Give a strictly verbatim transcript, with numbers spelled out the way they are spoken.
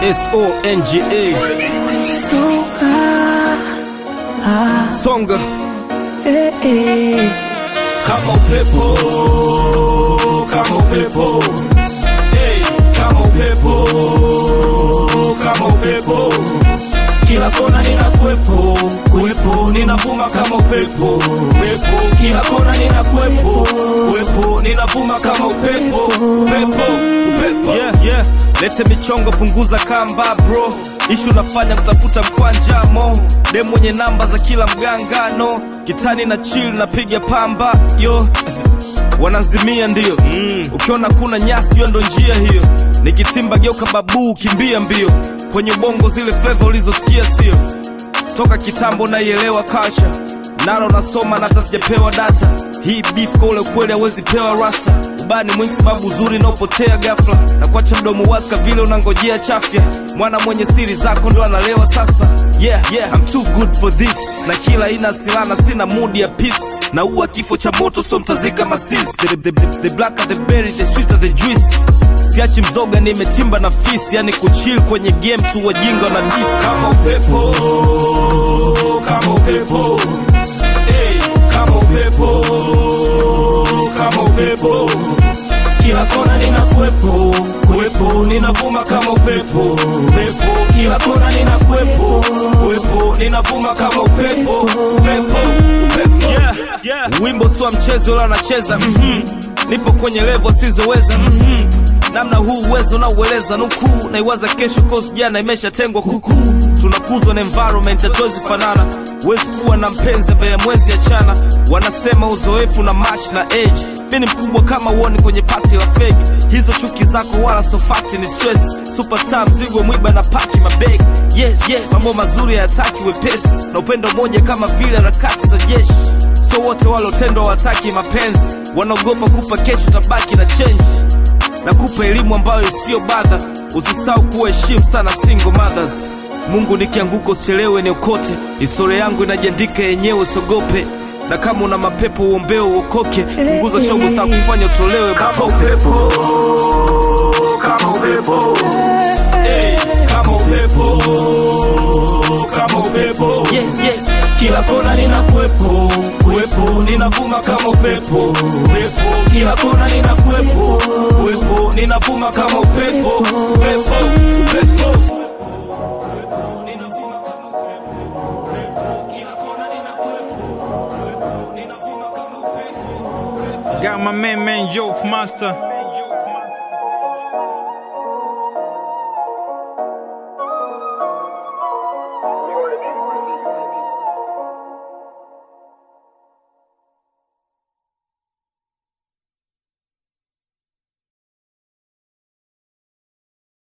S O N G A. Songa. Hey, hey. Kama upepo, kama upepo. Hey, kama upepo, kama upepo. Kila kona ninakuepo, kuepo, ninavuma kama upepo, upepo. Kila kona ninakuepo, kuepo, ninavuma kama upepo, upepo, upepo. Yeah, yeah. Lete michongo, punguza kamba bro. Ishu nafanya kutafuta mkwanja mo. Demu mwenye namba za kila mgangano. Kitani na chill na piga pamba yo. Wanazimia ndio mm. Ukiona kuna nyasi jua ndo njia hiyo. Nikitimba geuka babu kimbia mbio. Kwenye bongo zile flavor ulizosikia sio. Toka kitambo naielewa culture. Nalo nasoma na hata sijapewa data. Hii beef kwa ule kweli hawezi pewa rasta. Ubani mwingi sababu uzuri na upotea ghafla. Na kuacha mdomo waska vile unangojea chafya. Mwana mwenye siri zako ndo analewa sasa. Yeah, yeah, I'm too good for this. Na kila ina silana sina mood ya peace. Na uwa kifo cha moto so mtazika masisi. The, the, the, the blacker the berry, the sweeter the juice. Siachi mzoga nimetimba na fisi. Yani kuchill kwenye game tu wajinga na disi. Kama upepo, kama upepo. Hey, kama upepo, kama upepo. Kila kona ninakuepo, kuepo, ninavuma kama upepo, upepo. Kila kona ninakuepo, kuepo, ninavuma kama upepo, upepo, upepo. Yeah, yeah. Wimbo sio mchezo la nacheza. Mhm. Nipo kwenye level sizoweza. Mhm. Namna huu uwezo na ueleza nuku. Na iwaza kesho cause jana imeshatengwa kuku. Tunakuzwa na environment hatuwezi fanana. Wezi kuwa na mpenzi mbele mwezi achana. Wanasema uzoefu na match na age. Mimi mkubwa kama uoni kwenye party la fake. Hizo chuki zako wala so fact ni stress. Superstar mzigo mwiba na paki mabeg. Yes, yes, mambo mazuri hayataki wepesi. Na upendo moja kama vile harakati za jeshi. So wote walotendwa wataki mapenzi. Wanaogopa kupa kesho tabaki na change. Na kupa elimu ambayo sio badha. Usisahau kuheshimu sana single mothers. Mungu nikianguko usichelewe ni ukote. Historia yangu inajiandika yenyewe sogope. Na kama una mapepo uombeo uokoke. Punguza show star kufanya utolewe matope. Kama upepo, kama upepo. Hey, kama upepo, kama upepo. Yes, yes. Kila kona ninakuepo, kuepo, ninavuma kama upepo, upepo. Kila kona ninakuepo, kuepo, ninavuma kama upepo, upepo, upepo. Got my man, man, Joe Master.